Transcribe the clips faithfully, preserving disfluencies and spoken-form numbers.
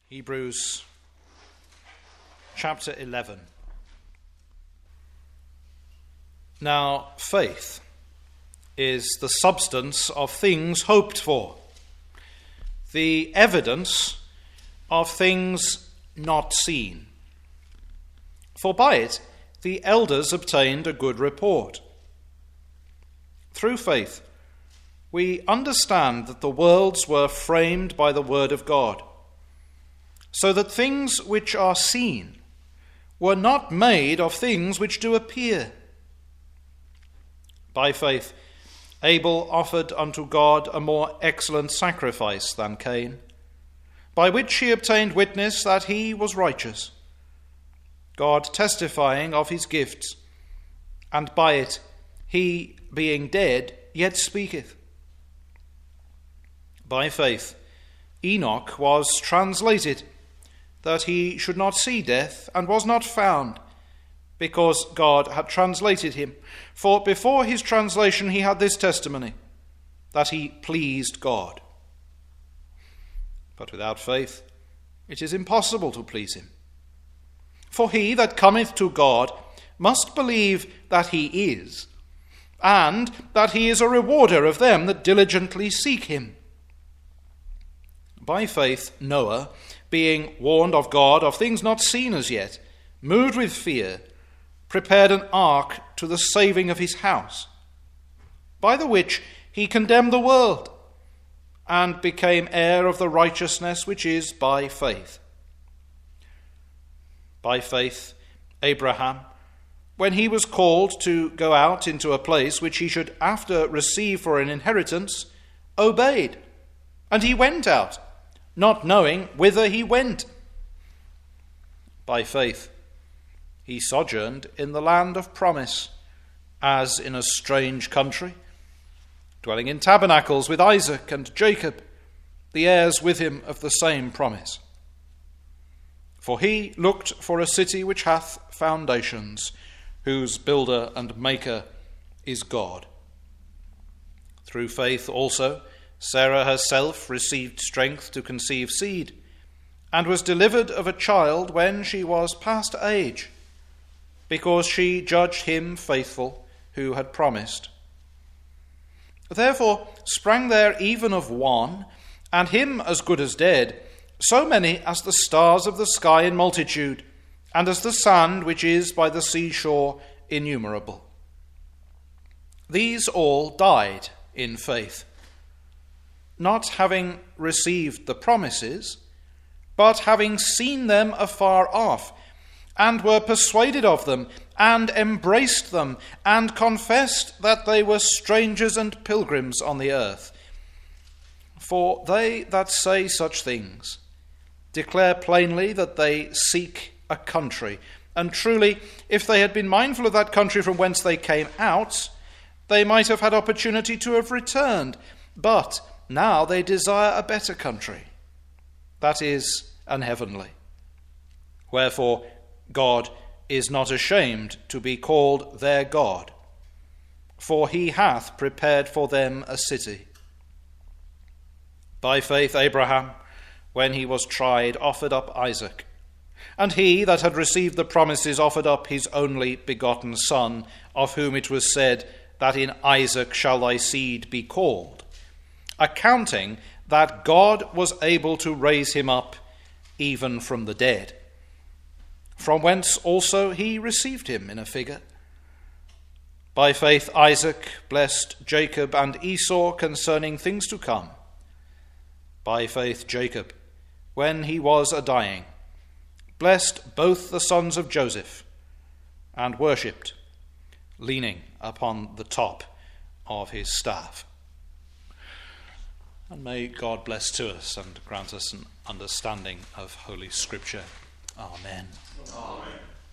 Hebrews chapter eleven. Now, faith is the substance of things hoped for, the evidence of things not seen. For by it the elders obtained a good report. Through faith, we understand that the worlds were framed by the word of God, so that things which are seen were not made of things which do appear. By faith, Abel offered unto God a more excellent sacrifice than Cain, by which he obtained witness that he was righteous, God testifying of his gifts, and by it he, being dead, yet speaketh. By faith, Enoch was translated, that he should not see death, and was not found, because God had translated him. For before his translation he had this testimony, that he pleased God. But without faith it is impossible to please him. For he that cometh to God must believe that he is, and that he is a rewarder of them that diligently seek him. By faith Noah, being warned of God of things not seen as yet, moved with fear, prepared an ark to the saving of his house, by the which he condemned the world, and became heir of the righteousness which is by faith. By faith Abraham, when he was called to go out into a place which he should after receive for an inheritance, obeyed, and he went out, not knowing whither he went. By faith he sojourned in the land of promise, as in a strange country, dwelling in tabernacles with Isaac and Jacob, the heirs with him of the same promise. For he looked for a city which hath foundations, whose builder and maker is God. Through faith also Sarah herself received strength to conceive seed, and was delivered of a child when she was past age, because she judged him faithful who had promised. Therefore sprang there even of one, and him as good as dead, so many as the stars of the sky in multitude, and as the sand which is by the seashore innumerable. These all died in faith, not having received the promises, but having seen them afar off, and were persuaded of them, and embraced them, and confessed that they were strangers and pilgrims on the earth. For they that say such things declare plainly that they seek a country. And truly, if they had been mindful of that country from whence they came out, they might have had opportunity to have returned. But now they desire a better country, that is, an heavenly. Wherefore God is not ashamed to be called their God, for he hath prepared for them a city. By faith Abraham, when he was tried, offered up Isaac. And he that had received the promises offered up his only begotten son, of whom it was said, that in Isaac shall thy seed be called, accounting that God was able to raise him up even from the dead, from whence also he received him in a figure. By faith Isaac blessed Jacob and Esau concerning things to come. By faith Jacob, when he was a dying, blessed both the sons of Joseph, and worshipped, leaning upon the top of his staff. And may God bless to us and grant us an understanding of Holy Scripture. Amen. Amen.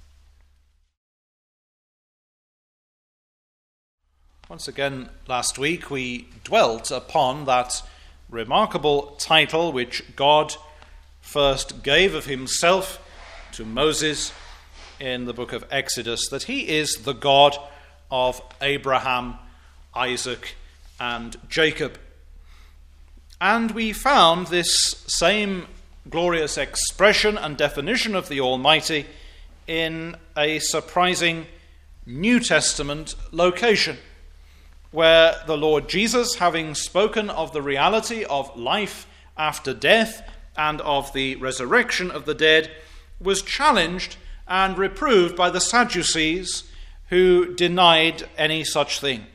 Once again, last week we dwelt upon that remarkable title which God first gave of himself to Moses in the book of Exodus, that he is the God of Abraham, Isaac, and Jacob. And we found this same glorious expression and definition of the Almighty in a surprising New Testament location, where the Lord Jesus, having spoken of the reality of life after death and of the resurrection of the dead, was challenged and reproved by the Sadducees, who denied any such thing.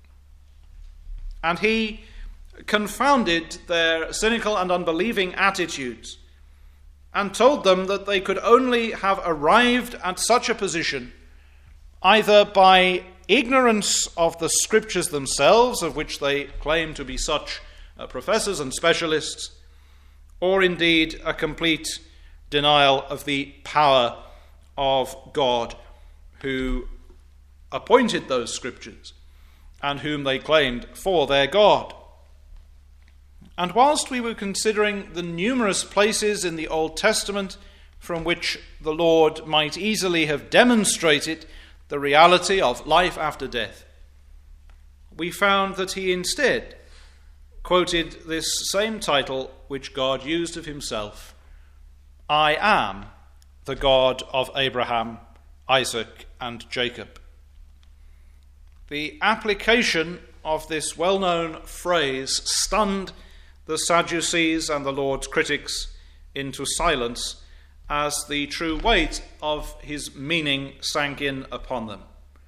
And he confounded their cynical and unbelieving attitudes and told them that they could only have arrived at such a position either by ignorance of the scriptures themselves, of which they claim to be such uh, professors and specialists, or indeed a complete denial of the power of God, who appointed those scriptures and whom they claimed for their God. And whilst we were considering the numerous places in the Old Testament from which the Lord might easily have demonstrated the reality of life after death, we found that he instead quoted this same title which God used of himself: I am the God of Abraham, Isaac, and Jacob. The application of this well-known phrase stunned the Sadducees and the Lord's critics into silence as the true weight of his meaning sank in upon them.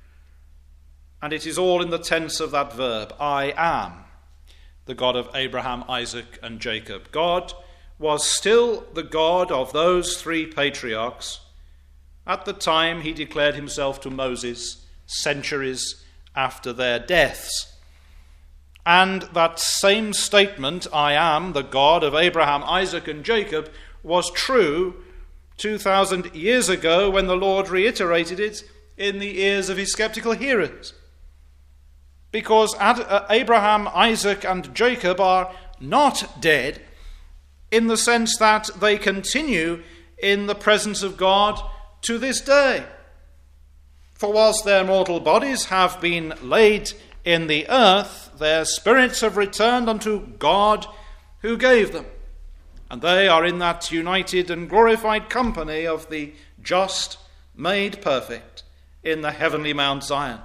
And it is all in the tense of that verb, I am the God of Abraham, Isaac, and Jacob. God was still the God of those three patriarchs at the time he declared himself to Moses centuries after their deaths. And that same statement, I am the God of Abraham, Isaac, and Jacob, was true two thousand years ago when the Lord reiterated it in the ears of his skeptical hearers. Because Abraham, Isaac, and Jacob are not dead in the sense that they continue in the presence of God to this day. For whilst their mortal bodies have been laid in the earth, their spirits have returned unto God who gave them, and they are in that united and glorified company of the just made perfect in the heavenly Mount Zion.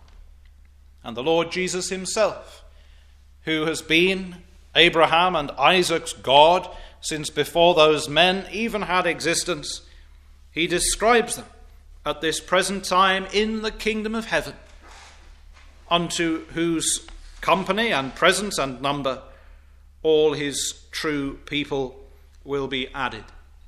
And the Lord Jesus himself, who has been Abraham and Isaac's God since before those men even had existence, he describes them at this present time in the kingdom of heaven, unto whose company and presence and number all his true people will be added.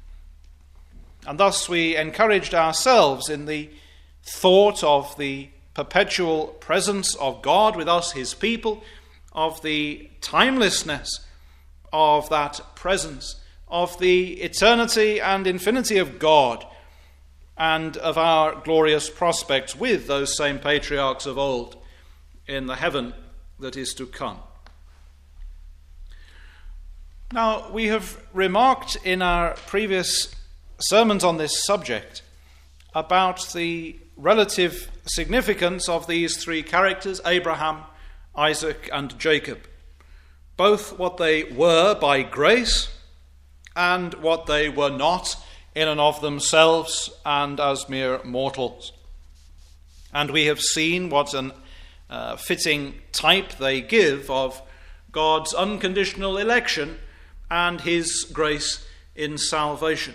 And thus we encouraged ourselves in the thought of the perpetual presence of God with us, his people, of the timelessness of that presence, of the eternity and infinity of God, and of our glorious prospects with those same patriarchs of old in the heaven that is to come. Now, we have remarked in our previous sermons on this subject about the relative significance of these three characters, Abraham, Isaac, and Jacob, both what they were by grace and what they were not in and of themselves and as mere mortals. And we have seen what an uh, fitting type they give of God's unconditional election and his grace in salvation.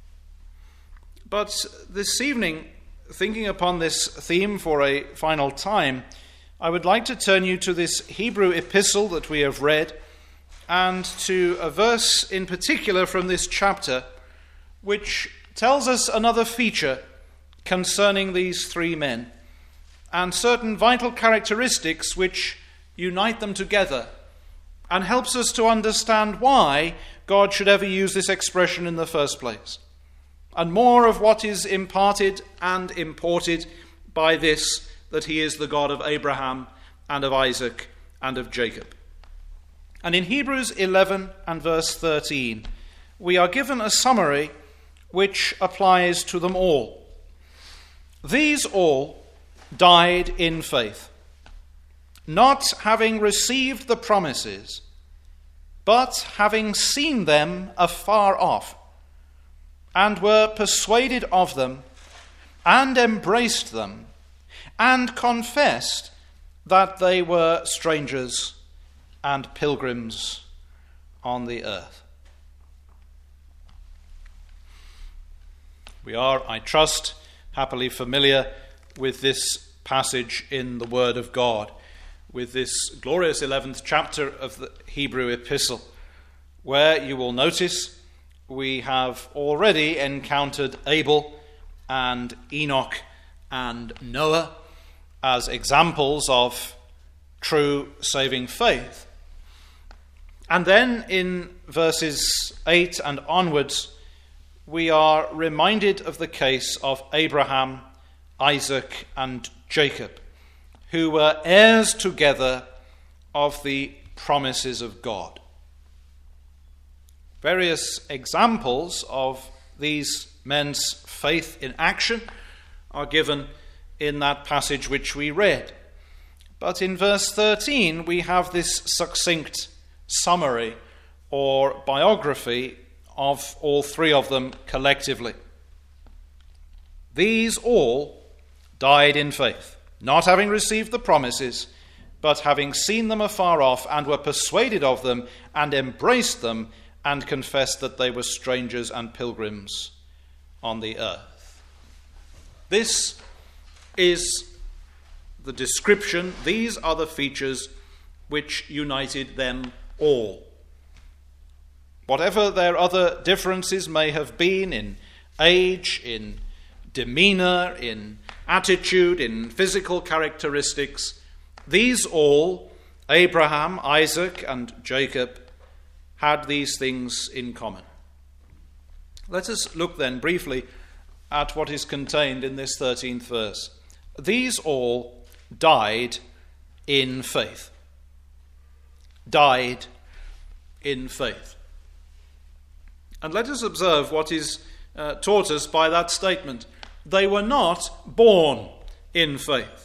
But this evening, thinking upon this theme for a final time, I would like to turn you to this Hebrew epistle that we have read, and to a verse in particular from this chapter, which tells us another feature concerning these three men, and certain vital characteristics which unite them together, and helps us to understand why God should ever use this expression in the first place, and more of what is imparted and imported by this, that he is the God of Abraham and of Isaac and of Jacob. And in Hebrews eleven and verse thirteen, we are given a summary which applies to them all. These all died in faith, not having received the promises, but having seen them afar off, and were persuaded of them, and embraced them, and confessed that they were strangers and pilgrims on the earth. We are, I trust, happily familiar with this passage in the Word of God, with this glorious eleventh chapter of the Hebrew epistle, where you will notice we have already encountered Abel and Enoch and Noah as examples of true saving faith. And then in verses eight and onwards, we are reminded of the case of Abraham, Isaac, and Jacob, who were heirs together of the promises of God. Various examples of these men's faith in action are given in that passage which we read. But in verse thirteen, we have this succinct summary or biography of all three of them collectively. These all died in faith, not having received the promises, but having seen them afar off, and were persuaded of them, and embraced them, and confessed that they were strangers and pilgrims on the earth. This is the description, these are the features which united them all. Whatever their other differences may have been in age, in demeanor, in attitude, in physical characteristics, these all, Abraham, Isaac, and Jacob, had these things in common. Let us look then briefly at what is contained in this thirteenth verse. These all died in faith. Died in faith. And let us observe what is uh, taught us by that statement. They were not born in faith.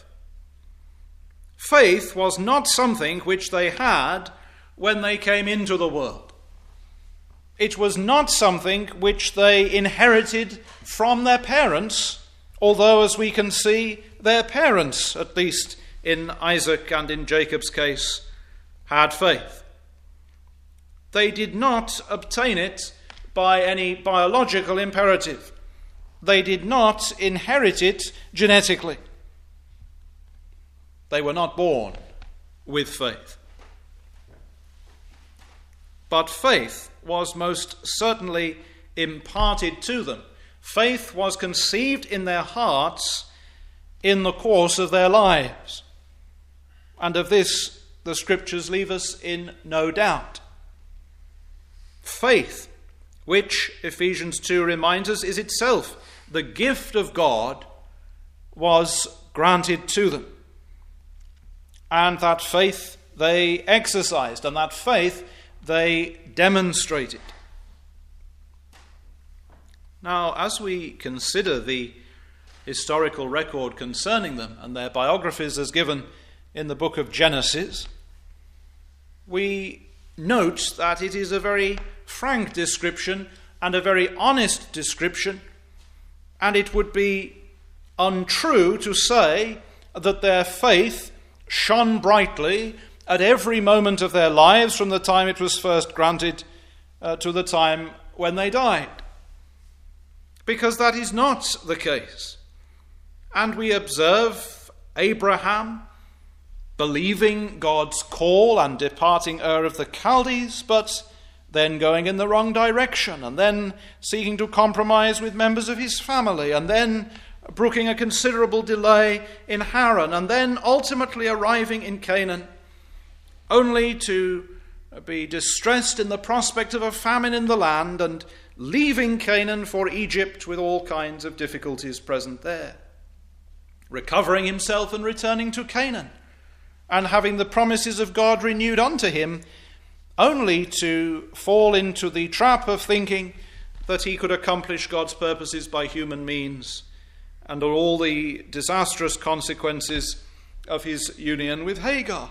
Faith was not something which they had when they came into the world. It was not something which they inherited from their parents, although, as we can see, their parents, at least in Isaac and in Jacob's case, had faith. They did not obtain it by any biological imperative. They did not inherit it genetically. They were not born with faith. But faith was most certainly imparted to them. Faith was conceived in their hearts in the course of their lives. And of this the Scriptures leave us in no doubt. Faith, which Ephesians two reminds us is itself the gift of God, was granted to them. And that faith they exercised, and that faith they demonstrated. Now, as we consider the historical record concerning them and their biographies as given in the book of Genesis, we note that it is a very frank description and a very honest description, and it would be untrue to say that their faith shone brightly at every moment of their lives from the time it was first granted uh, to the time when they died. Because that is not the case. And we observe Abraham believing God's call and departing Ur of the Chaldees, but then going in the wrong direction, and then seeking to compromise with members of his family, and then brooking a considerable delay in Haran, and then ultimately arriving in Canaan, only to be distressed in the prospect of a famine in the land, and leaving Canaan for Egypt with all kinds of difficulties present there. Recovering himself and returning to Canaan, and having the promises of God renewed unto him, only to fall into the trap of thinking that he could accomplish God's purposes by human means, and all the disastrous consequences of his union with Hagar.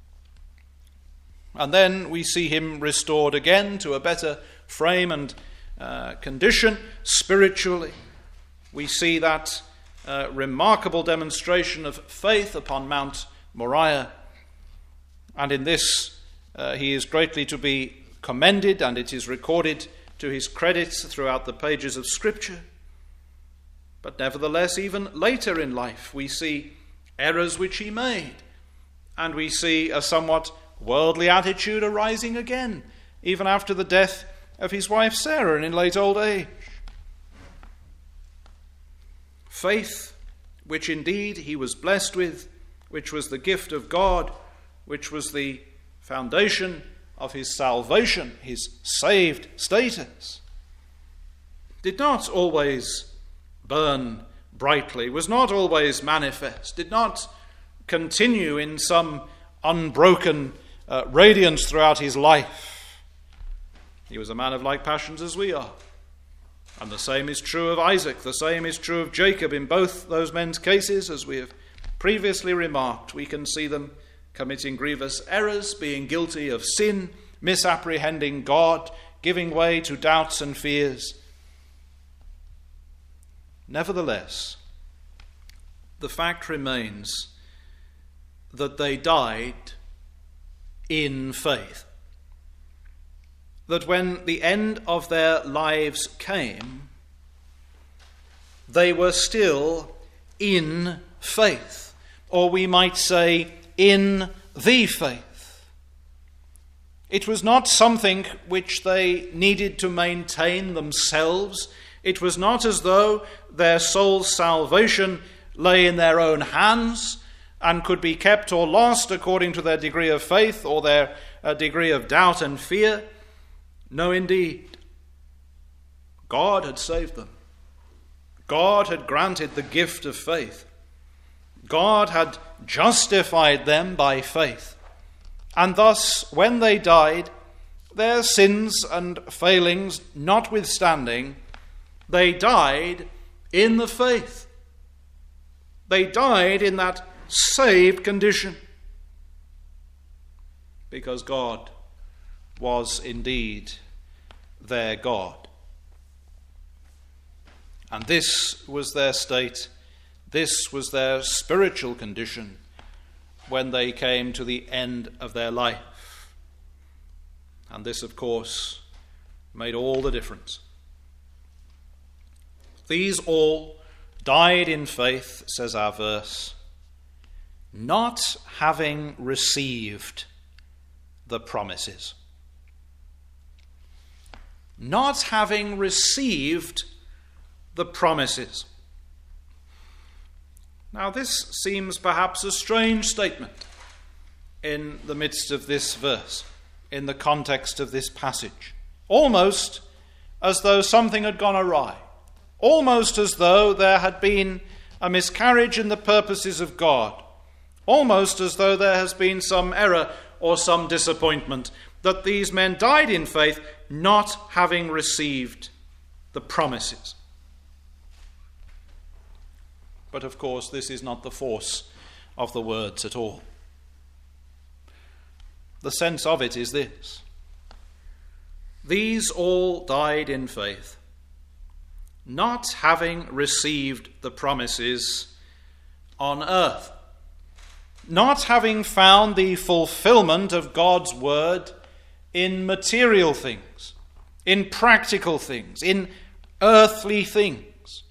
And then we see him restored again to a better frame and uh, condition spiritually. We see that uh, remarkable demonstration of faith upon Mount Moriah. And in this, uh, he is greatly to be commended, and it is recorded to his credit throughout the pages of Scripture. But nevertheless, even later in life, we see errors which he made, and we see a somewhat worldly attitude arising again, even after the death of his wife Sarah in late old age. Faith, which indeed he was blessed with, which was the gift of God, which was the foundation of his salvation, his saved status, did not always burn brightly, was not always manifest, did not continue in some unbroken uh, radiance throughout his life. He was a man of like passions as we are. And the same is true of Isaac, the same is true of Jacob. In both those men's cases, as we have previously remarked, we can see them committing grievous errors, being guilty of sin, misapprehending God, giving way to doubts and fears. Nevertheless, the fact remains that they died in faith. That when the end of their lives came, they were still in faith, or we might say in the faith. It was not something which they needed to maintain themselves. It was not as though their soul's salvation lay in their own hands and could be kept or lost according to their degree of faith or their uh, degree of doubt and fear. No, indeed. God had saved them. God had granted the gift of faith. God had justified them by faith. And thus, when they died, their sins and failings notwithstanding, they died in the faith. They died in that saved condition. Because God was indeed their God. And this was their state, this was their spiritual condition when they came to the end of their life. And this, of course, made all the difference. These all died in faith, says our verse, not having received the promises. Not having received the promises. Now, this seems perhaps a strange statement in the midst of this verse, in the context of this passage. Almost as though something had gone awry. Almost as though there had been a miscarriage in the purposes of God. Almost as though there has been some error or some disappointment, that these men died in faith, not having received the promises. But of course, this is not the force of the words at all. The sense of it is this: these all died in faith, not having received the promises on earth, not having found the fulfillment of God's word in material things, in practical things, in earthly things.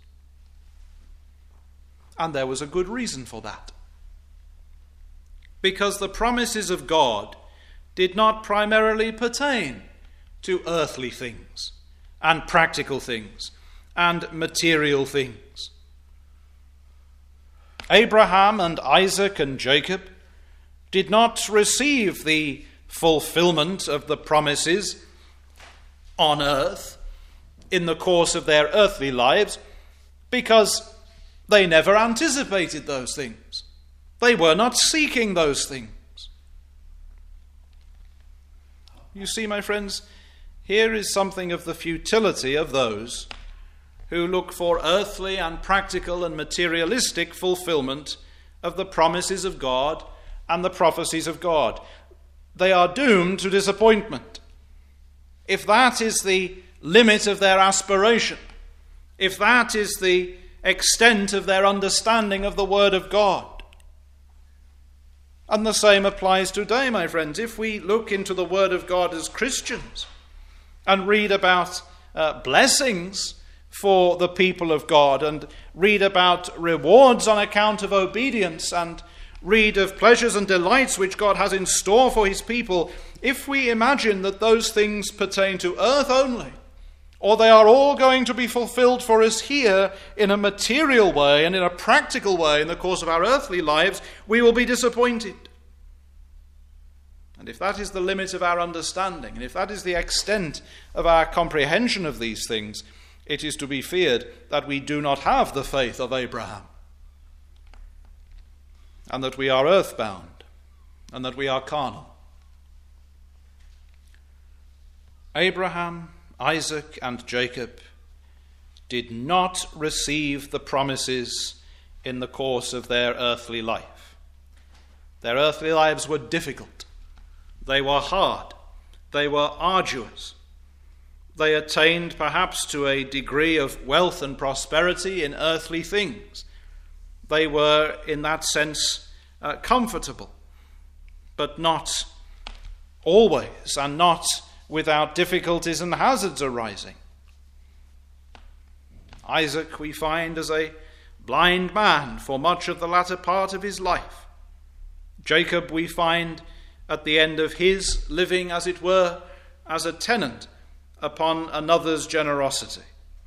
And there was a good reason for that. Because the promises of God did not primarily pertain to earthly things and practical things and material things. Abraham and Isaac and Jacob did not receive the fulfillment of the promises on earth in the course of their earthly lives because they never anticipated those things. They were not seeking those things. You see, my friends, here is something of the futility of those who look for earthly and practical and materialistic fulfillment of the promises of God and the prophecies of God. They are doomed to disappointment. If that is the limit of their aspiration, if that is the extent of their understanding of the Word of God. And the same applies today, my friends. If we look into the Word of God as Christians and read about uh, blessings for the people of God, and read about rewards on account of obedience, and read of pleasures and delights which God has in store for his people, if we imagine that those things pertain to earth only, or they are all going to be fulfilled for us here in a material way and in a practical way in the course of our earthly lives, we will be disappointed. And if that is the limit of our understanding, and if that is the extent of our comprehension of these things, it is to be feared that we do not have the faith of Abraham, and that we are earthbound, and that we are carnal. Abraham, Isaac, and Jacob did not receive the promises in the course of their earthly life. Their earthly lives were difficult. They were hard. They were arduous. They attained perhaps to a degree of wealth and prosperity in earthly things. They were, in that sense, uh, comfortable, but not always, and not without difficulties and hazards arising. Isaac, we find, as a blind man for much of the latter part of his life. Jacob, we find, at the end of his living, as it were, as a tenant upon another's generosity.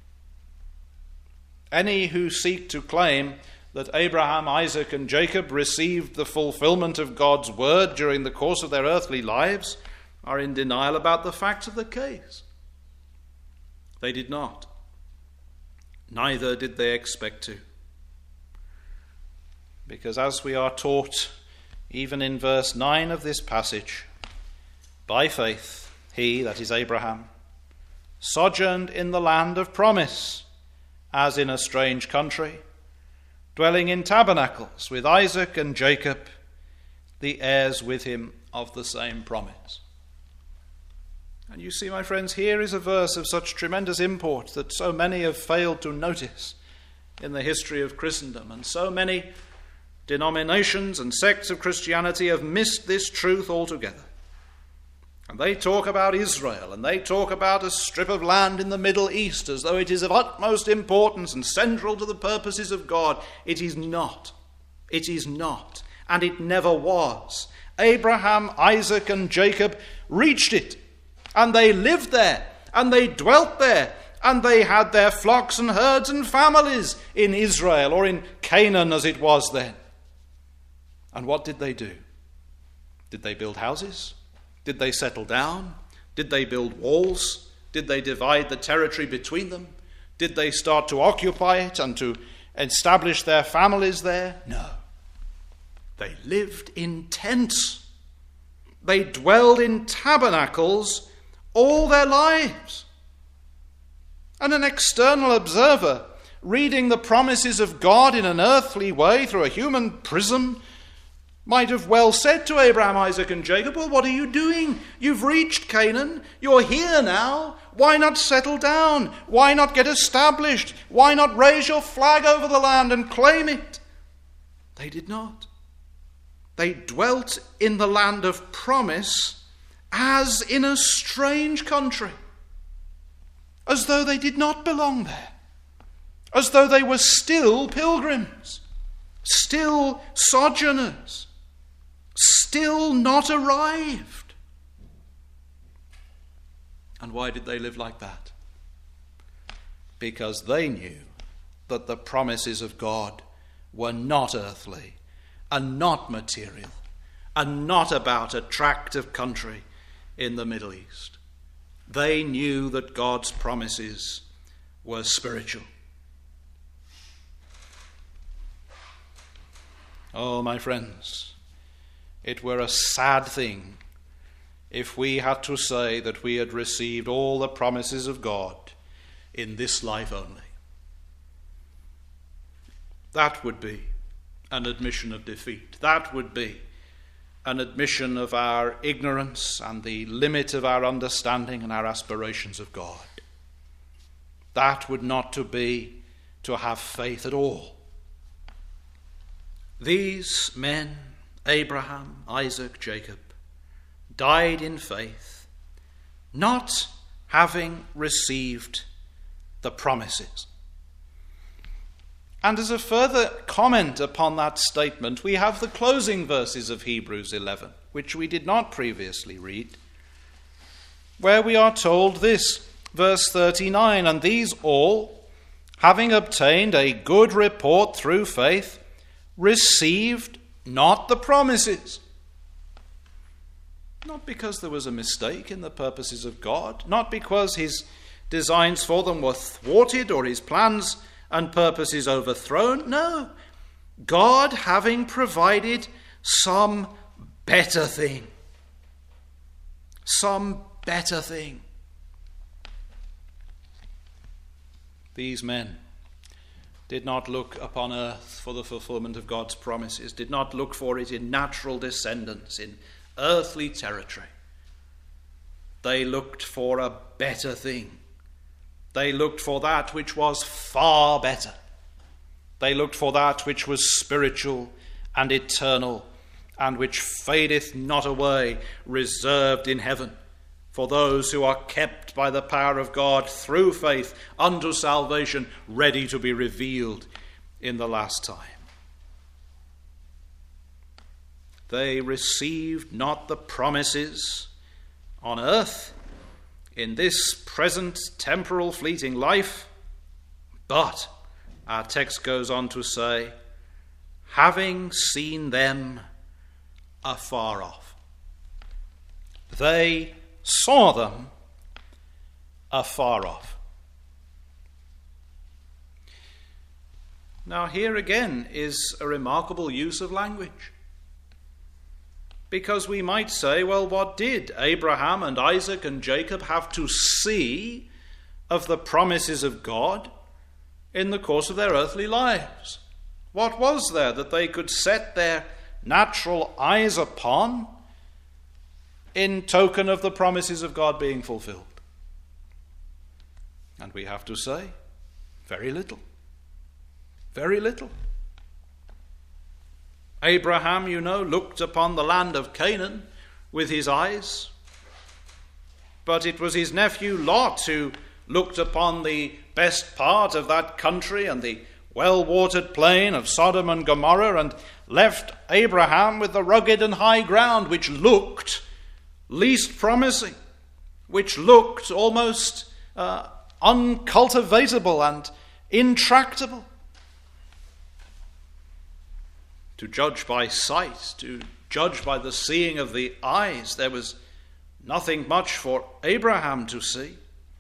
Any who seek to claim that Abraham, Isaac, and Jacob received the fulfillment of God's word during the course of their earthly lives are in denial about the facts of the case. They did not. Neither did they expect to. Because as we are taught, even in verse nine of this passage, by faith, he, that is Abraham, sojourned in the land of promise, as in a strange country, dwelling in tabernacles with Isaac and Jacob, the heirs with him of the same promise. And you see, my friends, here is a verse of such tremendous import that so many have failed to notice in the history of Christendom, and so many denominations and sects of Christianity have missed this truth altogether. And they talk about Israel, and they talk about a strip of land in the Middle East as though it is of utmost importance and central to the purposes of God. It is not. It is not. And it never was. Abraham, Isaac, and Jacob reached it, and they lived there, and they dwelt there, and they had their flocks and herds and families in Israel, or in Canaan as it was then. And what did they do? Did they build houses? Did they settle down? Did they build walls? Did they divide the territory between them? Did they start to occupy it and to establish their families there? No. They lived in tents. They dwelled in tabernacles all their lives. And an external observer, reading the promises of God in an earthly way through a human prism, might have well said to Abraham, Isaac, and Jacob, well, what are you doing? You've reached Canaan. You're here now. Why not settle down? Why not get established? Why not raise your flag over the land and claim it? They did not. They dwelt in the land of promise as in a strange country, as though they did not belong there, as though they were still pilgrims, still sojourners, still not arrived. And why did they live like that? Because they knew that the promises of God were not earthly and not material and not about a tract of country in the Middle East. They knew that God's promises were spiritual. Oh, my friends, it were a sad thing if we had to say that we had received all the promises of God in this life only. That would be an admission of defeat. That would be an admission of our ignorance and the limit of our understanding and our aspirations of God. that would not to be to have faith at all. These men, Abraham, Isaac, Jacob, died in faith, not having received the promises. And as a further comment upon that statement, we have the closing verses of Hebrews eleven, which we did not previously read, where we are told this, verse thirty-nine, and these all, having obtained a good report through faith, received not the promises. Not because there was a mistake in the purposes of God, not because his designs for them were thwarted or his plans and purposes overthrown. No, God having provided some better thing. Some better thing. These men did not look upon earth for the fulfillment of God's promises, did not look for it in natural descendants, in earthly territory. They looked for a better thing. They looked for that which was far better. They looked for that which was spiritual and eternal, and which fadeth not away, reserved in heaven for those who are kept by the power of God through faith unto salvation, ready to be revealed in the last time. They received not the promises on earth in this present temporal fleeting life, but, our text goes on to say, having seen them afar off. They saw them afar off. Now here again is a remarkable use of language. Because we might say, well, what did Abraham and Isaac and Jacob have to see of the promises of God in the course of their earthly lives? What was there that they could set their natural eyes upon in token of the promises of God being fulfilled? And we have to say, very little. Very little. Abraham, you know, looked upon the land of Canaan with his eyes, but it was his nephew Lot who looked upon the best part of that country and the well-watered plain of Sodom and Gomorrah, and left Abraham with the rugged and high ground which looked least promising, which looked almost uh, uncultivatable and intractable. To judge by sight, to judge by the seeing of the eyes, there was nothing much for Abraham to see.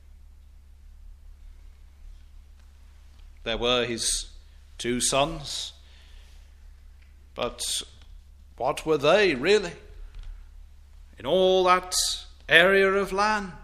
There were his two sons, but what were they really in all that area of land?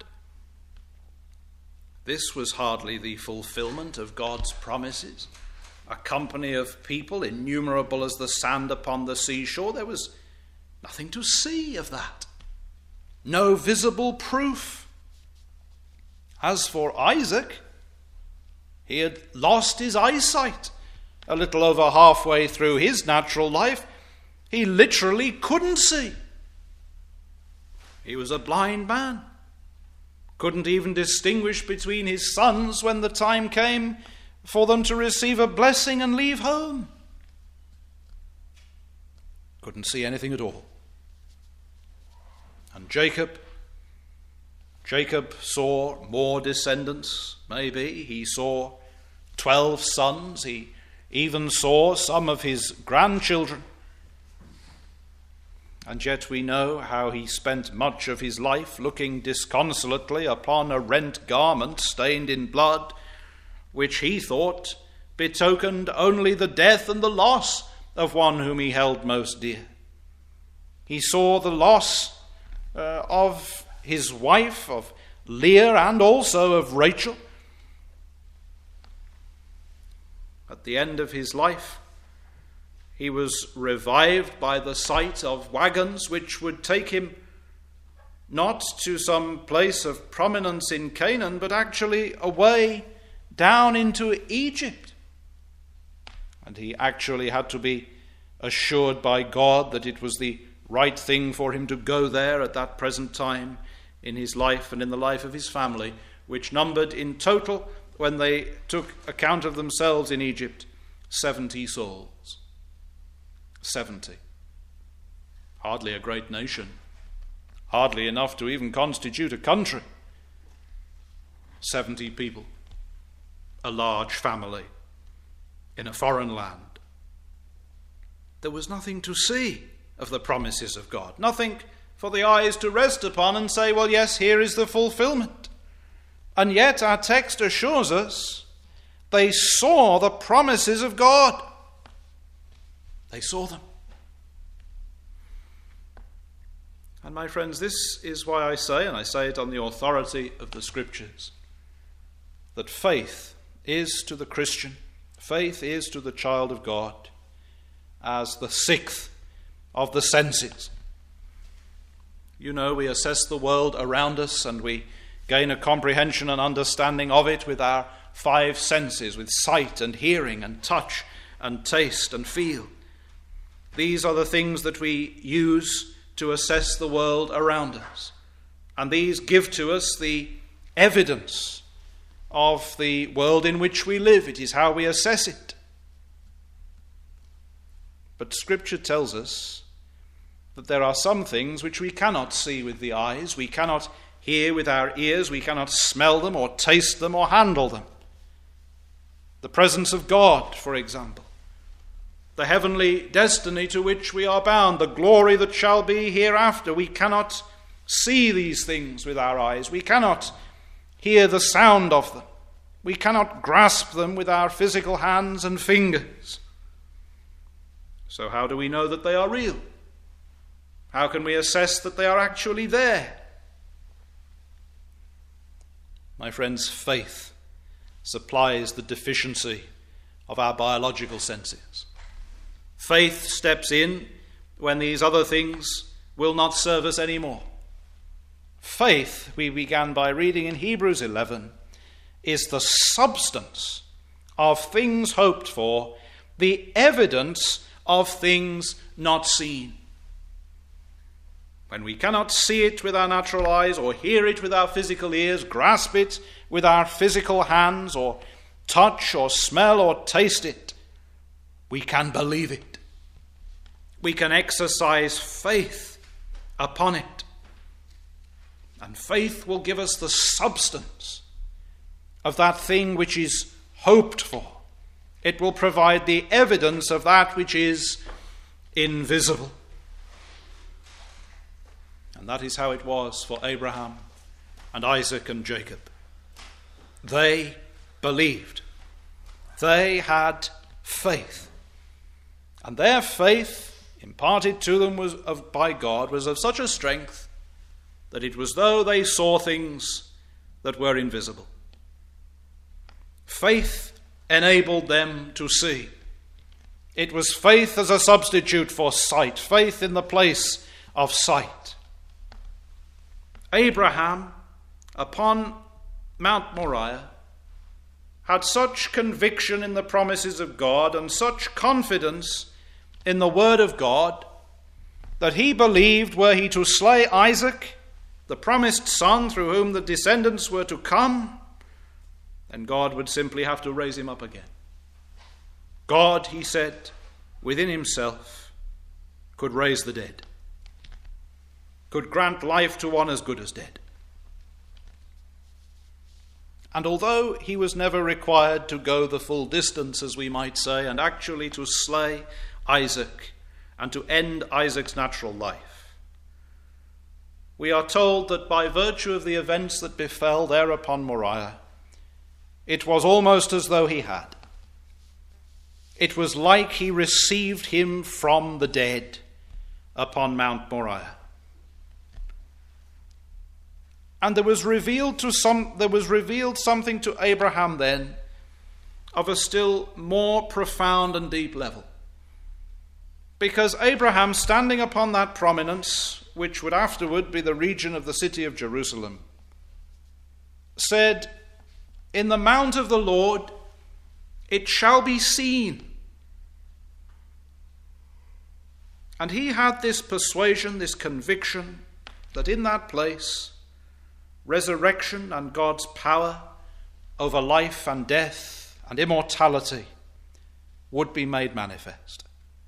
This was hardly the fulfillment of God's promises. A company of people, innumerable as the sand upon the seashore, there was nothing to see of that. No visible proof. As for Isaac, he had lost his eyesight a little over halfway through his natural life. He literally couldn't see. He was a blind man. Couldn't even distinguish between his sons when the time came for them to receive a blessing and leave home. Couldn't see anything at all. And Jacob, Jacob saw more descendants, maybe. He saw twelve sons. He even saw some of his grandchildren. And yet we know how he spent much of his life looking disconsolately upon a rent garment stained in blood, which he thought betokened only the death and the loss of one whom he held most dear. He saw the loss uh, of his wife, of Leah, and also of Rachel. At the end of his life, he was revived by the sight of wagons which would take him not to some place of prominence in Canaan, but actually away down into Egypt. And he actually had to be assured by God that it was the right thing for him to go there at that present time in his life and in the life of his family, which numbered in total, when they took account of themselves in Egypt, seventy souls. Seventy. Hardly a great nation. Hardly enough to even constitute a country. Seventy people. A large family in a foreign land. There was nothing to see of the promises of God. Nothing for the eyes to rest upon and say, well, yes, here is the fulfillment. And yet our text assures us they saw the promises of God. They saw them. And my friends, this is why I say, and I say it on the authority of the Scriptures, that faith is to the Christian, faith is to the child of God, as the sixth of the senses. You know, we assess the world around us and we gain a comprehension and understanding of it with our five senses, with sight and hearing and touch and taste and feel. These are the things that we use to assess the world around us. And these give to us the evidence of the world in which we live. It is how we assess it. But Scripture tells us that there are some things which we cannot see with the eyes, we cannot hear with our ears, we cannot smell them or taste them or handle them. The presence of God, for example. The heavenly destiny to which we are bound, the glory that shall be hereafter. We cannot see these things with our eyes. We cannot hear the sound of them. We cannot grasp them with our physical hands and fingers. So how do we know that they are real? How can we assess that they are actually there? My friends, faith supplies the deficiency of our biological senses. Faith steps in when these other things will not serve us anymore. Faith, we began by reading in Hebrews eleven, is the substance of things hoped for, the evidence of things not seen. When we cannot see it with our natural eyes or hear it with our physical ears, grasp it with our physical hands or touch or smell or taste it, we can believe it. We can exercise faith upon it. And faith will give us the substance of that thing which is hoped for. It will provide the evidence of that which is invisible. And that is how it was for Abraham and Isaac and Jacob. They believed. They had faith. And their faith, imparted to them was of, by God, was of such a strength that it was though they saw things that were invisible. Faith enabled them to see. It was faith as a substitute for sight, faith in the place of sight. Abraham, upon Mount Moriah, had such conviction in the promises of God and such confidence in the word of God that he believed, were he to slay Isaac, the promised son through whom the descendants were to come, then God would simply have to raise him up again. God, he said, within himself, could raise the dead, could grant life to one as good as dead. And although he was never required to go the full distance, as we might say, and actually to slay Isaac and to end Isaac's natural life, we are told that by virtue of the events that befell there upon Moriah, it was almost as though he had. It was like he received him from the dead upon Mount Moriah. And there was revealed to some there was revealed something to Abraham then of a still more profound and deep level. Because Abraham, standing upon that prominence, which would afterward be the region of the city of Jerusalem, said, in the mount of the Lord, it shall be seen. And he had this persuasion, this conviction, that in that place, resurrection and God's power over life and death and immortality would be made manifest.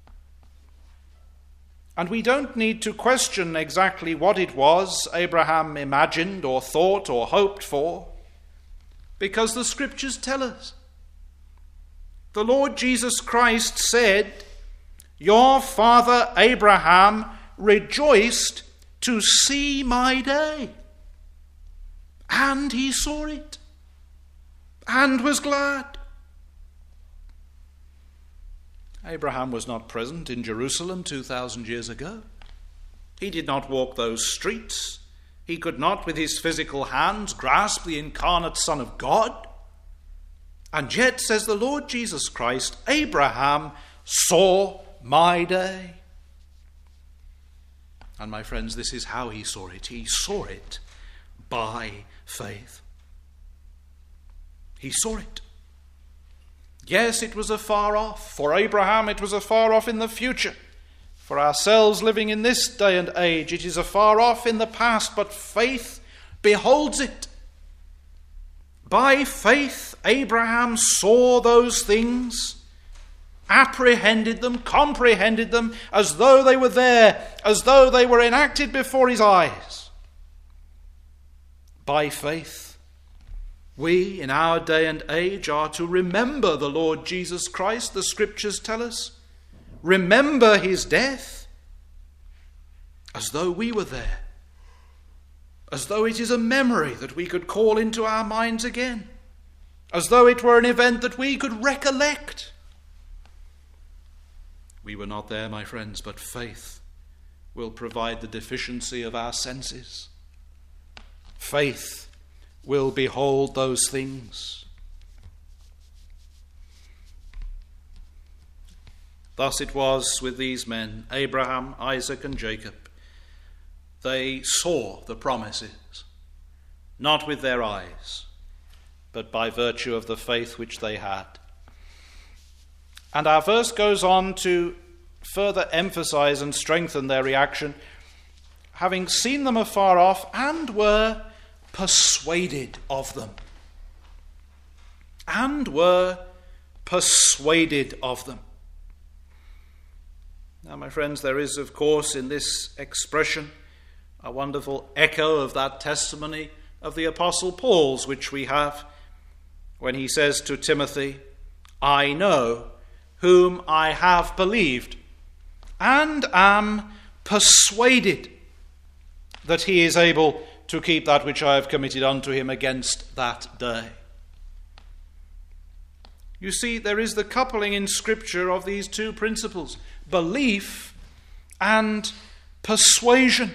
And we don't need to question exactly what it was Abraham imagined or thought or hoped for, because the scriptures tell us. The Lord Jesus Christ said, "Your father Abraham rejoiced to see my day, and he saw it, and was glad." Abraham was not present in Jerusalem two thousand years ago. He did not walk those streets. He could not, with his physical hands, grasp the incarnate Son of God. And yet, says the Lord Jesus Christ, Abraham saw my day. And my friends, this is how he saw it. He saw it by faith. He saw it. Yes, it was afar off. For Abraham, it was afar off in the future. For ourselves living in this day and age, it is afar off in the past, but faith beholds it. By faith, Abraham saw those things, apprehended them, comprehended them, as though they were there, as though they were enacted before his eyes. By faith, we in our day and age are to remember the Lord Jesus Christ, the scriptures tell us. Remember his death as though we were there, as though it is a memory that we could call into our minds again, as though it were an event that we could recollect. We were not there, my friends, but faith will provide the deficiency of our senses. Faith will behold those things. Thus it was with these men, Abraham, Isaac, and Jacob. They saw the promises, not with their eyes, but by virtue of the faith which they had. And our verse goes on to further emphasize and strengthen their reaction, having seen them afar off and were persuaded of them. And were persuaded of them. Now, my friends, there is, of course, in this expression a wonderful echo of that testimony of the Apostle Paul's, which we have when he says to Timothy, "I know whom I have believed, and am persuaded that he is able to keep that which I have committed unto him against that day." You see, there is the coupling in Scripture of these two principles, belief and persuasion.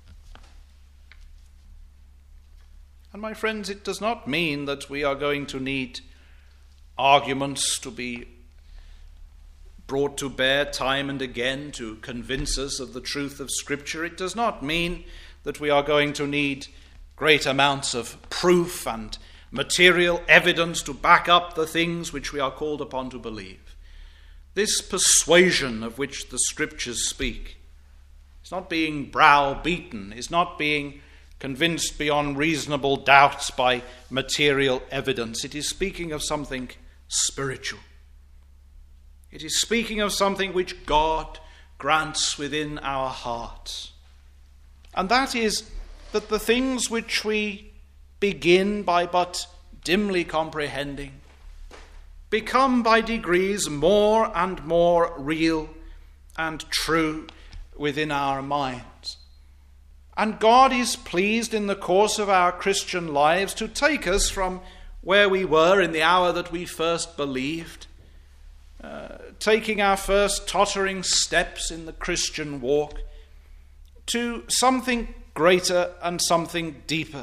And my friends, it does not mean that we are going to need arguments to be brought to bear time and again to convince us of the truth of Scripture. It does not mean that we are going to need great amounts of proof and material evidence to back up the things which we are called upon to believe. This persuasion of which the Scriptures speak is not being browbeaten, is not being convinced beyond reasonable doubts by material evidence. It is speaking of something spiritual. It is speaking of something which God grants within our hearts. And that is that the things which we begin by but dimly comprehending become by degrees more and more real and true within our minds. And God is pleased in the course of our Christian lives to take us from where we were in the hour that we first believed, uh, taking our first tottering steps in the Christian walk, to something greater and something deeper.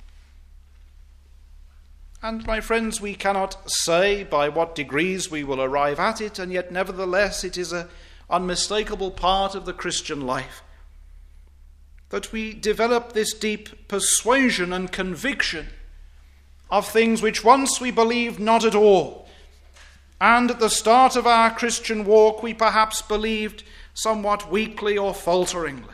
And my friends, we cannot say by what degrees we will arrive at it, and yet nevertheless it is an unmistakable part of the Christian life that we develop this deep persuasion and conviction of things which once we believed not at all. And at the start of our Christian walk, we perhaps believed somewhat weakly or falteringly.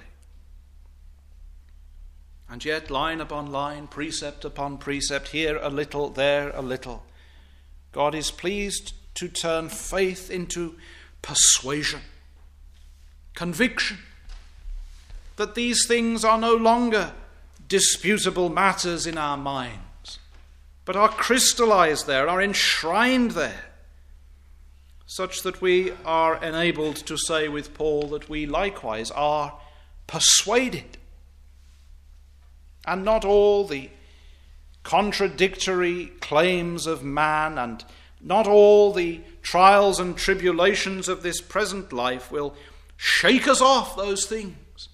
And yet, line upon line, precept upon precept, here a little, there a little, God is pleased to turn faith into persuasion, conviction, that these things are no longer disputable matters in our minds, but are crystallized there, are enshrined there, such that we are enabled to say with Paul that we likewise are persuaded. And not all the contradictory claims of man and not all the trials and tribulations of this present life will shake us off those things.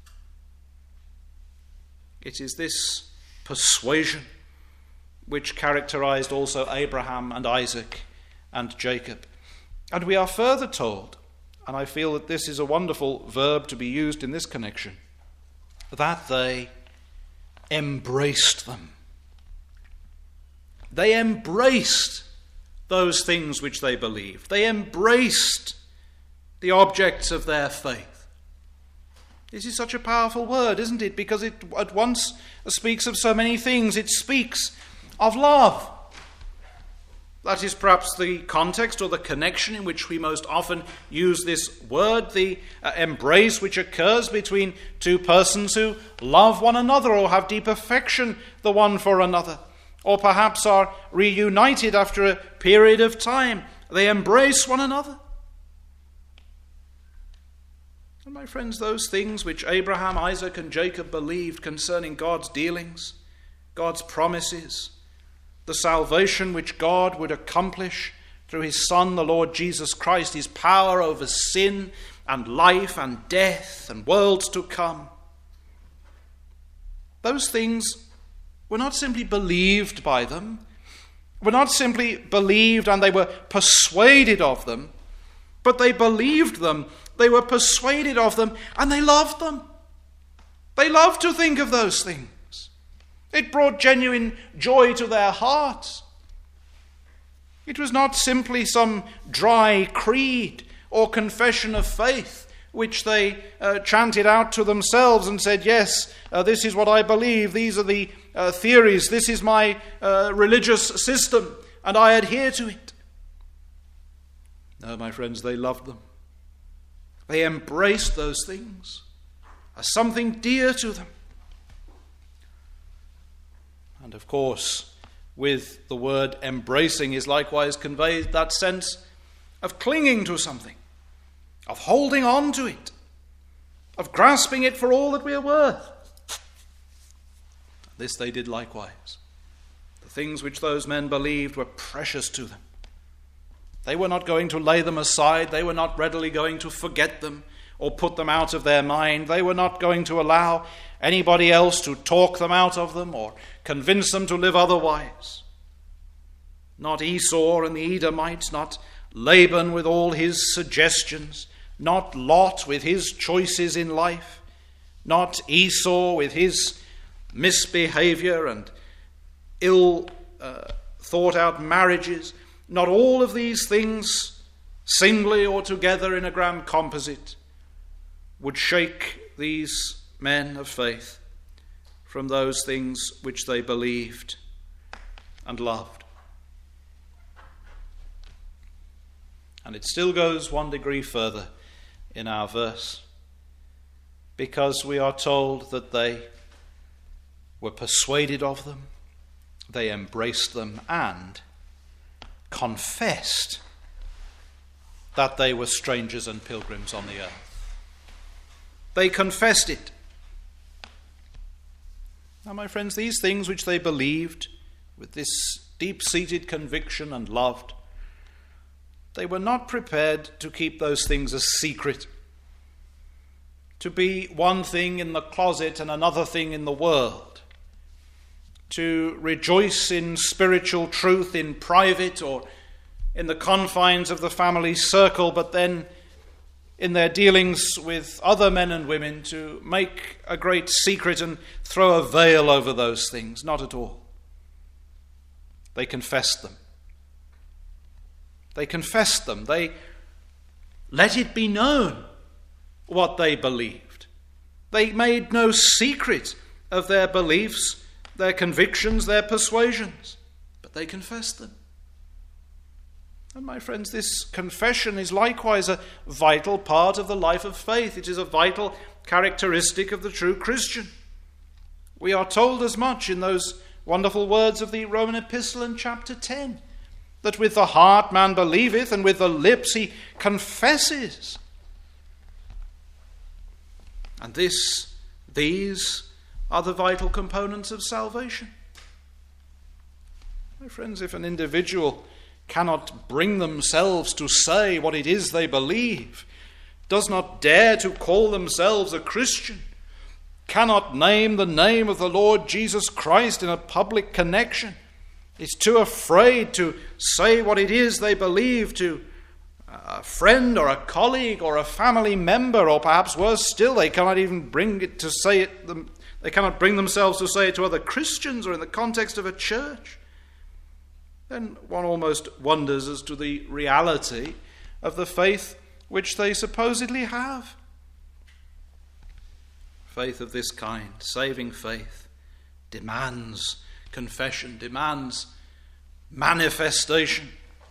It is this persuasion which characterized also Abraham and Isaac and Jacob. And we are further told, and I feel that this is a wonderful verb to be used in this connection, that they embraced them. They embraced those things which they believed. They embraced the objects of their faith. This is such a powerful word, isn't it? Because it at once speaks of so many things. It speaks of love. That is perhaps the context or the connection in which we most often use this word, the uh, embrace which occurs between two persons who love one another or have deep affection the one for another, or perhaps are reunited after a period of time. They embrace one another. And my friends, those things which Abraham, Isaac, and Jacob believed concerning God's dealings, God's promises, the salvation which God would accomplish through his Son, the Lord Jesus Christ, his power over sin and life and death and worlds to come. Those things were not simply believed by them, were not simply believed and they were persuaded of them, but they believed them, they were persuaded of them, and they loved them. They loved to think of those things. It brought genuine joy to their hearts. It was not simply some dry creed or confession of faith which they uh, chanted out to themselves and said, yes, uh, this is what I believe, these are the uh, theories, this is my uh, religious system, and I adhere to it. No, my friends, they loved them. They embraced those things as something dear to them. And of course, with the word embracing is likewise conveyed that sense of clinging to something, of holding on to it, of grasping it for all that we are worth. This they did likewise. The things which those men believed were precious to them. They were not going to lay them aside. They were not readily going to forget them or put them out of their mind. They were not going to allow anybody else to talk them out of them or convince them to live otherwise. Not Esau and the Edomites, not Laban with all his suggestions, not Lot with his choices in life, not Esau with his misbehavior and ill uh, thought out marriages, not all of these things singly or together in a grand composite would shake these men of faith from those things which they believed and loved. And it still goes one degree further in our verse, because we are told that they were persuaded of them, they embraced them, and confessed that they were strangers and pilgrims on the earth. They confessed it. Now, my friends, these things which they believed with this deep-seated conviction and loved, they were not prepared to keep those things a secret, to be one thing in the closet and another thing in the world, to rejoice in spiritual truth in private or in the confines of the family circle, but then in their dealings with other men and women to make a great secret and throw a veil over those things. Not at all. They confessed them. They confessed them. They let it be known what they believed. They made no secret of their beliefs, their convictions, their persuasions, but they confessed them. And my friends, this confession is likewise a vital part of the life of faith. It is a vital characteristic of the true Christian. We are told as much in those wonderful words of the Roman epistle in chapter ten, that with the heart man believeth, and with the lips he confesses. And this, these are the vital components of salvation. My friends, if an individual cannot bring themselves to say what it is they believe, does not dare to call themselves a Christian, cannot name the name of the Lord Jesus Christ in a public connection, is too afraid to say what it is they believe to a friend or a colleague or a family member, or perhaps worse still, they cannot even bring it to say it, they cannot bring themselves to say it to other Christians or in the context of a church, then one almost wonders as to the reality of the faith which they supposedly have. Faith of this kind, saving faith, demands confession, demands manifestation.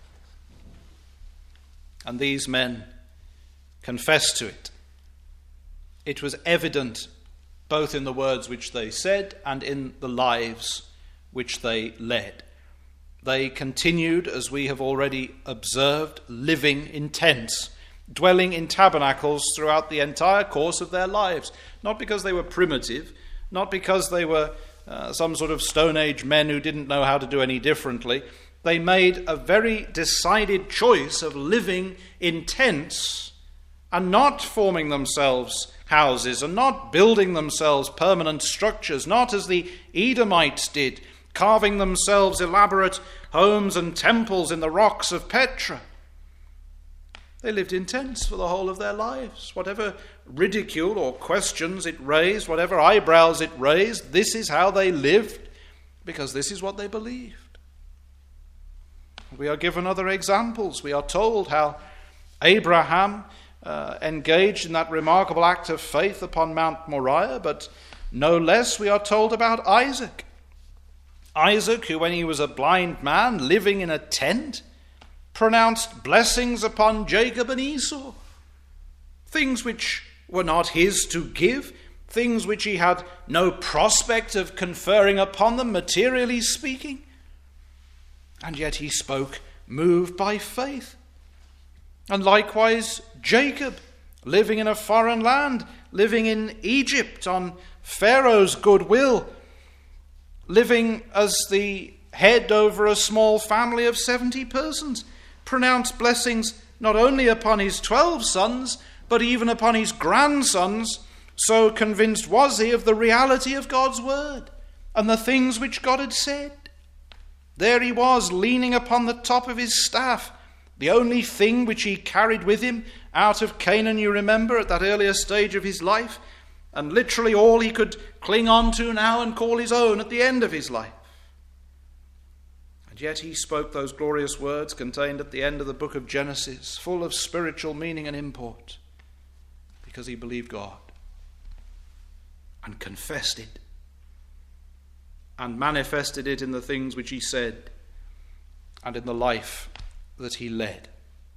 And these men confessed to it. It was evident both in the words which they said and in the lives which they led. They continued, as we have already observed, living in tents, dwelling in tabernacles throughout the entire course of their lives. Not because they were primitive, not because they were uh, some sort of Stone Age men who didn't know how to do any differently. They made a very decided choice of living in tents and not forming themselves houses and not building themselves permanent structures, not as the Edomites did, carving themselves elaborate homes and temples in the rocks of Petra. They lived in tents for the whole of their lives. Whatever ridicule or questions it raised, whatever eyebrows it raised, this is how they lived, because this is what they believed. We are given other examples. We are told how Abraham uh, engaged in that remarkable act of faith upon Mount Moriah, but no less we are told about Isaac. Isaac, who when he was a blind man living in a tent, pronounced blessings upon Jacob and Esau, things which were not his to give, things which he had no prospect of conferring upon them, materially speaking. And yet he spoke moved by faith. And likewise Jacob, living in a foreign land, living in Egypt on Pharaoh's goodwill, living as the head over a small family of seventy persons, pronounced blessings not only upon his twelve sons, but even upon his grandsons. So convinced was he of the reality of God's word and the things which God had said. There he was, leaning upon the top of his staff, the only thing which he carried with him out of Canaan, you remember, at that earlier stage of his life, and literally all he could cling on to now and call his own at the end of his life. And yet he spoke those glorious words contained at the end of the book of Genesis, full of spiritual meaning and import, because he believed God and confessed it and manifested it in the things which he said and in the life that he led.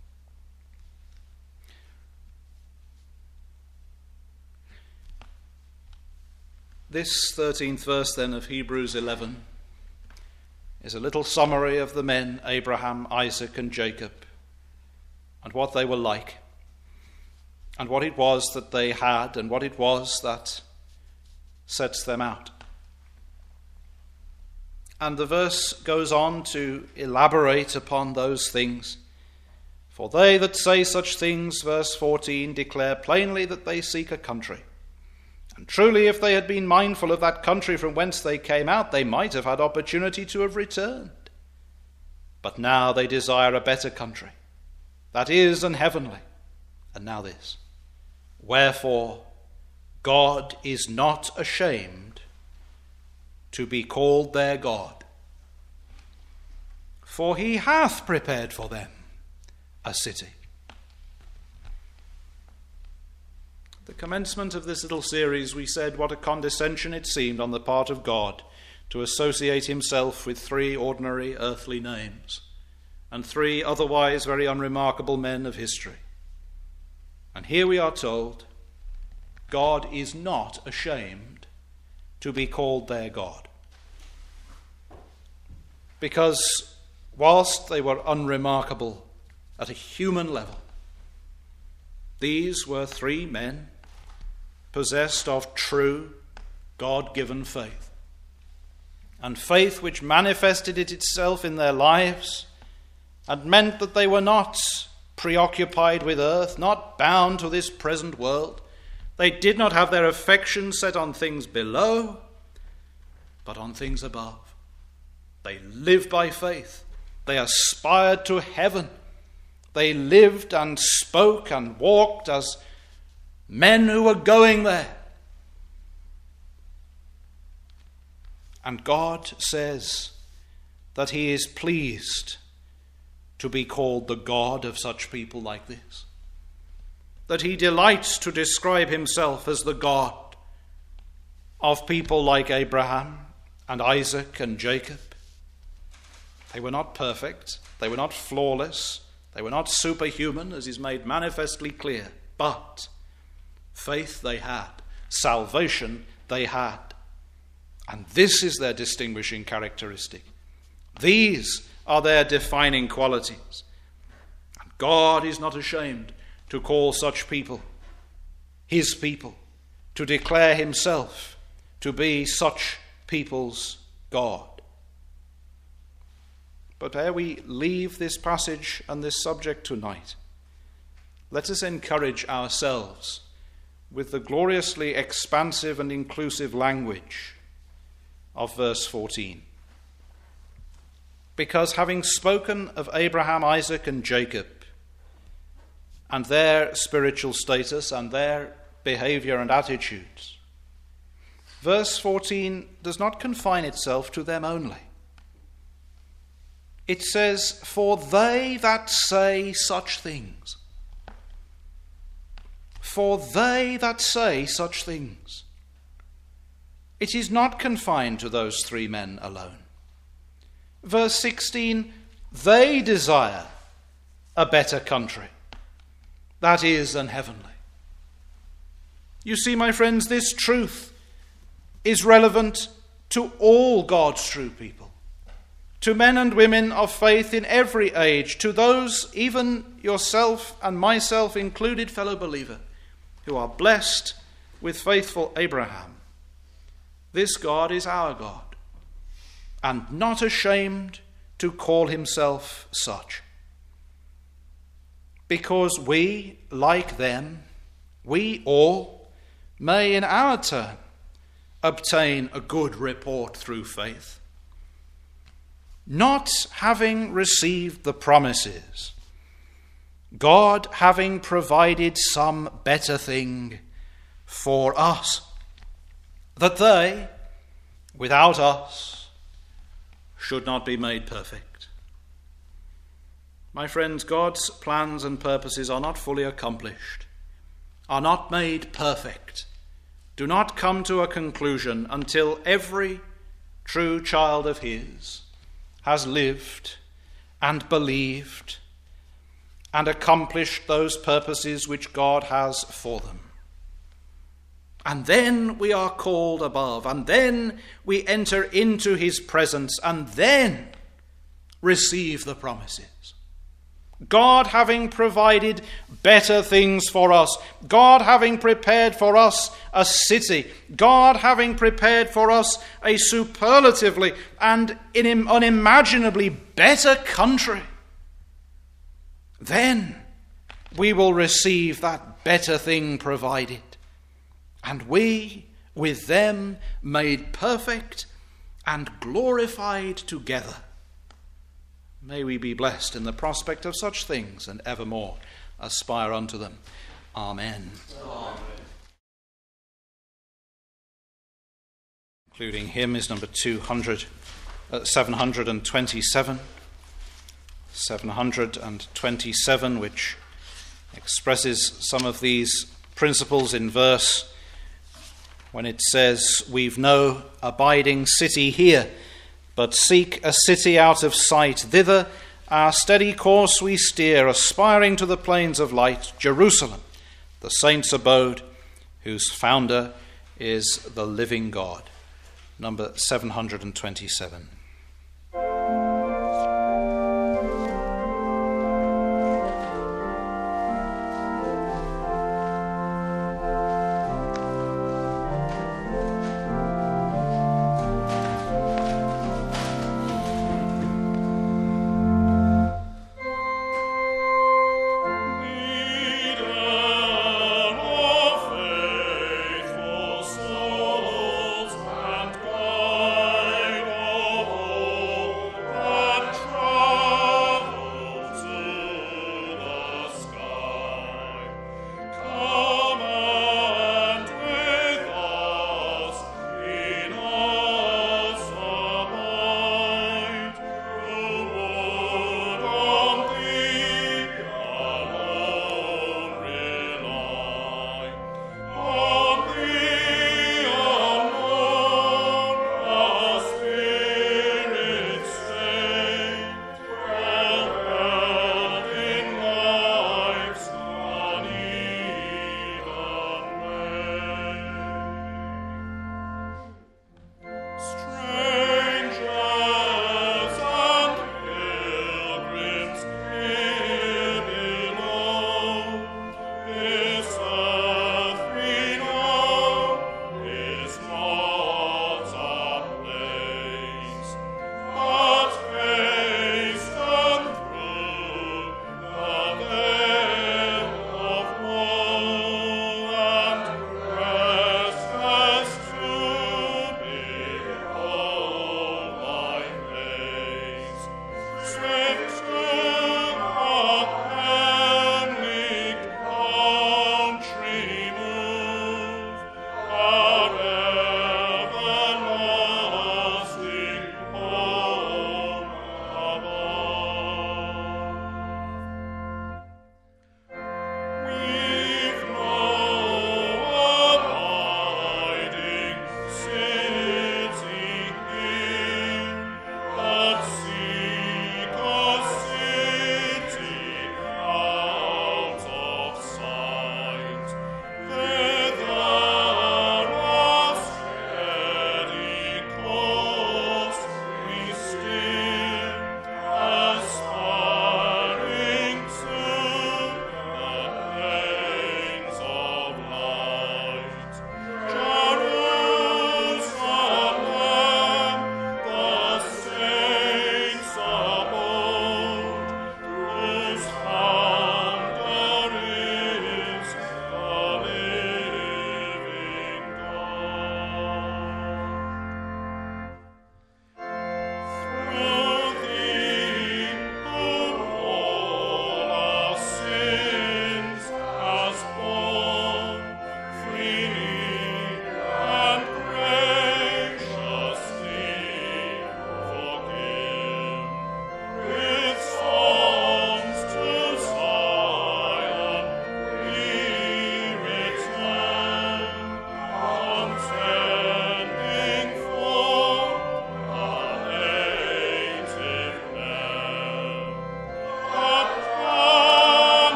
This thirteenth verse then of Hebrews eleven is a little summary of the men Abraham, Isaac and Jacob, and what they were like, and what it was that they had, and what it was that sets them out. And the verse goes on to elaborate upon those things. For they that say such things, verse fourteen, declare plainly that they seek a country. And truly, if they had been mindful of that country from whence they came out, they might have had opportunity to have returned. But now they desire a better country, that is, an heavenly. And now this: wherefore God is not ashamed to be called their God, for he hath prepared for them a city. At the commencement of this little series, we said what a condescension it seemed on the part of God to associate himself with three ordinary earthly names and three otherwise very unremarkable men of history. And here we are told, God is not ashamed to be called their God. Because whilst they were unremarkable at a human level, these were three men possessed of true God-given faith, and faith which manifested it itself in their lives and meant that they were not preoccupied with earth, not bound to this present world. They did not have their affections set on things below, but on things above. They lived by faith. They aspired to heaven. They lived and spoke and walked as men who were going there. And God says that he is pleased to be called the God of such people like this. That he delights to describe himself as the God of people like Abraham and Isaac and Jacob. They were not perfect. They were not flawless. They were not superhuman, as is made manifestly clear. But faith they had. Salvation they had. And this is their distinguishing characteristic. These are their defining qualities. And God is not ashamed to call such people his people, to declare himself to be such people's God. But ere we leave this passage and this subject tonight, let us encourage ourselves with the gloriously expansive and inclusive language of verse fourteen. Because having spoken of Abraham, Isaac, and Jacob, and their spiritual status and their behavior and attitudes, verse fourteen does not confine itself to them only. It says, for they that say such things. For they that say such things. It is not confined to those three men alone. Verse sixteen, they desire a better country, that is, an heavenly. You see, my friends, this truth is relevant to all God's true people, to men and women of faith in every age, to those, even yourself and myself included, fellow believer, who are blessed with faithful Abraham. This God is our God, and not ashamed to call himself such. Because we, like them, we all may in our turn obtain a good report through faith, not having received the promises, God having provided some better thing for us, that they, without us, should not be made perfect. My friends, God's plans and purposes are not fully accomplished, are not made perfect, do not come to a conclusion until every true child of his has lived and believed and accomplished those purposes which God has for them. And then we are called above, and then we enter into his presence, and then receive the promises. God having provided better things for us, God having prepared for us a city, God having prepared for us a superlatively and unimaginably better country, then we will receive that better thing provided. And we, with them, made perfect and glorified together. May we be blessed in the prospect of such things and evermore aspire unto them. Amen. Amen. Including hymn is number two hundred, uh, seven hundred twenty-seven. seven hundred twenty-seven, which expresses some of these principles in verse when it says, "We've no abiding city here, but seek a city out of sight. Thither our steady course we steer, aspiring to the plains of light, Jerusalem, the saints' abode, whose founder is the living God." Number seven hundred twenty-seven. Souls and guide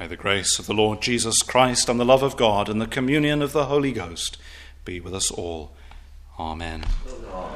May the grace of the Lord Jesus Christ and the love of God and the communion of the Holy Ghost be with us all. Amen. Amen.